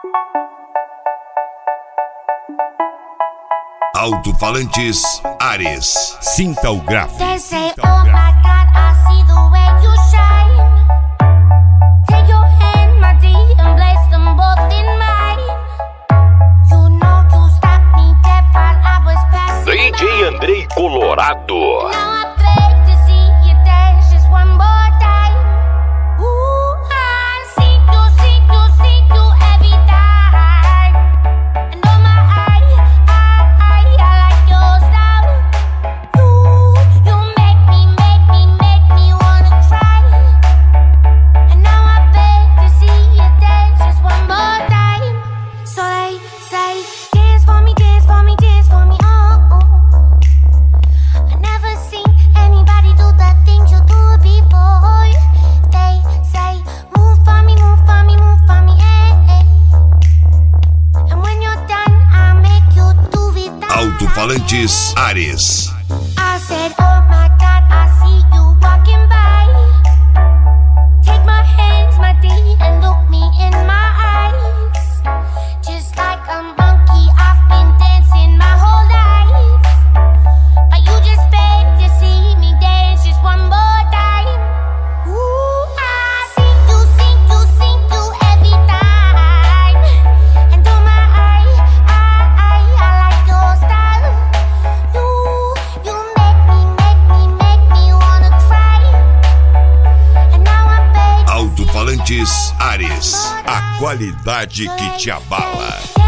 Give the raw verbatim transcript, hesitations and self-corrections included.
Alto-falantes Ares. Sinta o grave. They say, oh my God, I see the way you shine. Take your hand, my dear, and place them both in mine. You know you stopped me dead while I was passing D J Andrei Colorado. Now I beg to see you dance just one more time. Ooh, I see you, see you, see you every time. And oh my, I, I, I, I like your style. You, you make me, make me, make me wanna cry. And now I beg to see you dance just one more time. So they say, dance for me, dance for me, dance for me, oh, oh. I never seen anybody do the things you do before. They say, move for me, move for me, move for me, eh, eh. And when you're done, I'll make you do it down. Alto-falantes Ares. I said, oh my God, I see you walking by. Take my hands, my dear, and look me in my eyes. Just like a monkey, I've been dancing my whole life. But you just beg to see me dance just one more time. Ooh, I see you, see you, see you every time. And oh my, I, I, I like your style. You, you make me, make me, make me wanna cry. And now I beg to see you Alto-falantes dance Ares. one more A time. qualidade que te abala.